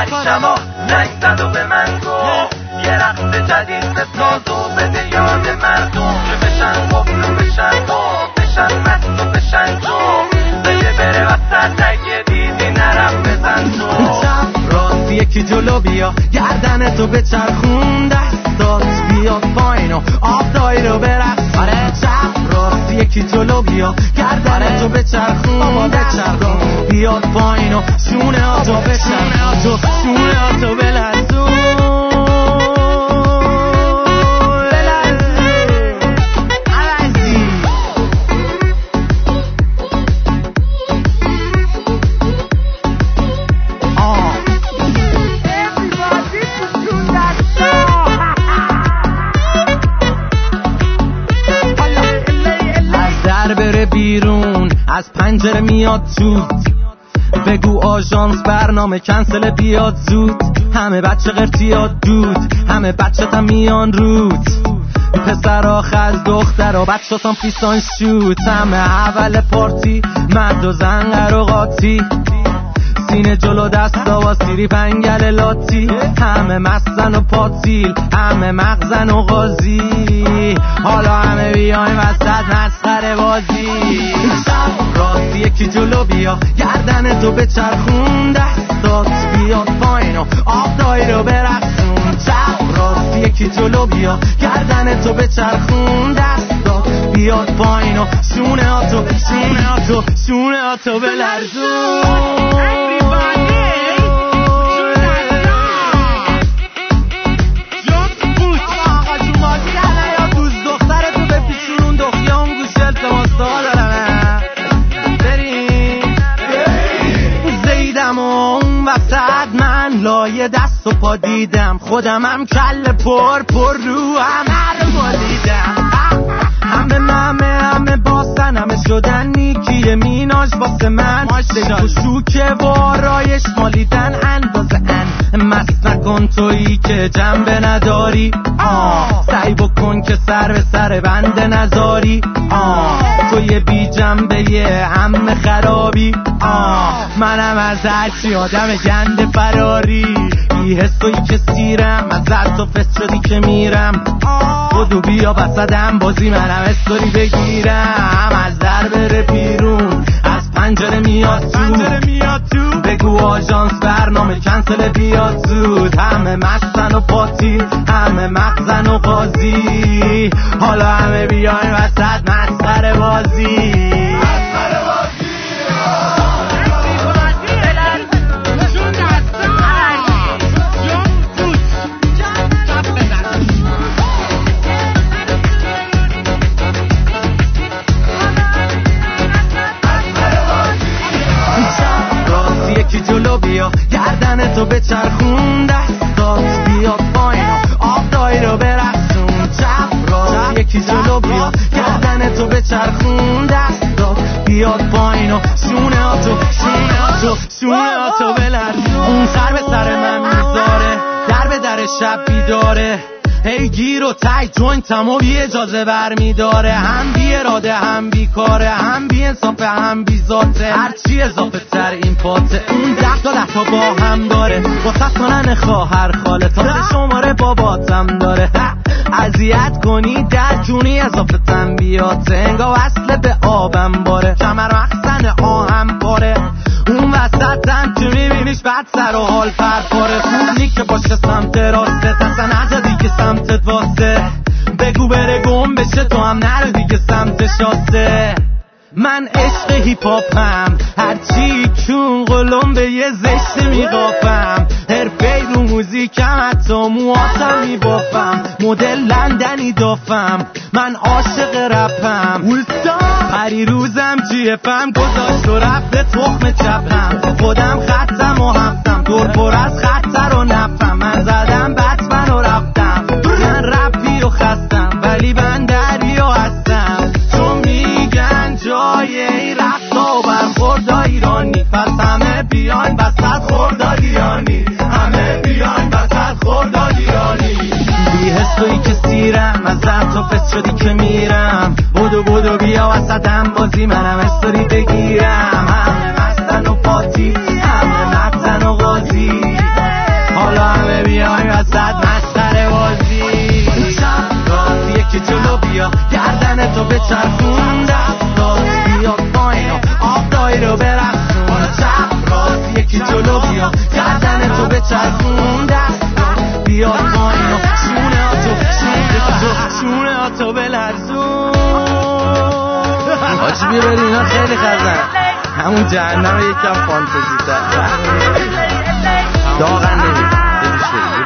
پریشما زنگ زد و به من گفت یه رقص جدید بساز و بده یاد مردم که بشن قفل و بشن بشن مست و بشن بشه بره وسط اگه دیدی نرم بزن تو چپ راست یکی جلو بیا گردن تو بچرخون دستات بیاد پایین و آب دایی رو برقص آره چپ راست یکی جلو بیا گردن تو بچرخون بچرخون بیاد پایین و شونه آتو بچرخون شونه آتو بلرزون بیرون از پنجره میاد تو بگو آژانس برنامه کنسل بیاد زود همه بچه قرتیاد دود همه بچه تا میان رود پسر آخر دختر و بچه تام پیستان شوت همه اول پارتی مرد و زن و قاطی سینه جلو دستا و سیری پنگل لاتی همه مستن و پاتیل همه مغزن و غازی حالا همه بیایم وسط مسخره بازی چپ راست یکی جلو بیا گردن تو بچرخون دستات بیاد پایین و آب دایی رو برقصون چپ راست یکی جلو بیا گردن تو بچرخون دستات بیاد پایین و شونه آتو بلرزون لایه دست و پا دیدم خودم هم کل پر رو همه رو مالیدم همه باسن همه شدن نیکیه میناش واسه من تو شوکه وارایش مالیدن اندازه مست نکن تویی که جنبه نداری سعی بکن که سر به سر بنده نذاری توی بی جنبه یه همه خرابی منم از هرچی آدم گنده فراری بی حسوی که سیرم از زرد و فست شدی که میرم خودو بیا بسدم بازی منم استوری بگیرم از در بره بیرون از پنجره میاد تو بگو آژانس برنامه کنسل بیاد زود همه مستن و پاتی همه مغزن و قاضی حالا همه بیاین وسط مسخره بازی جلو بیا گردن تو بچرخون دستات بیاد پایین و آب دایی رو برقصون چپ راست یکی جلو بیا گردن تو بچرخون دستات بیاد پایین و شونه آتو بلرزون اون سر به سر من میذاره در به در شب بیداره هی گیر و تای جوینتم و بی اجازه برمیداره هم بی اراده هم بی کاره هم بی انصافه هم بی ذاته هرچی اضافه تر این پاته اون 10 تا با هم داره واسه کنن خواهر خاله تا شماره باباتم داره اذیت کنی در جونی اضافه تنبیاته انگار وصله به آبم باره کمر مخزن آهم باره اون وسطم که میبینیش بعد سر و حال پرپاره خونی که باشه سمت راسته اصلا نزا دیگه سمتت واسه بگو بره گم بشه تو هم نرو دیگه سمت شاسته من عشق هیپاپم هرچی کون قلم به یه زشت میقافم حرفه رو موزیکم حتی مواتم میبافم مدل لندنی دافم من عاشق رپم پری روزم جیفم گذاشت و رفته تخم چپم خودم خطم و هفتم دور پر از خطر و نفم من زدم بطمن و رفتم من رپی و خستم ولی بندری و هستم چون میگن جای ای رقصا و برخوردا ایرانی پس همه بیاین بسط خوردادیانی همه بیاین بسط خوردادیانی بی حسوی که سیرم از زرد و فست شدی که میرم بودو بیا وسطم بازی منم استوری بگیرم همه مستن و پاتی همه مغزن و غازی چرخون دست راست بیاد پایین و آب دایی رو برخون چپ راست یکی جلو بیا گردن تو به چرخون دست راست بیاد پایین و شونه ها تو بلرزون آجی بیا بریم اینا خیلی خزن همون جهنم یکم فانتزی تر داغن نمید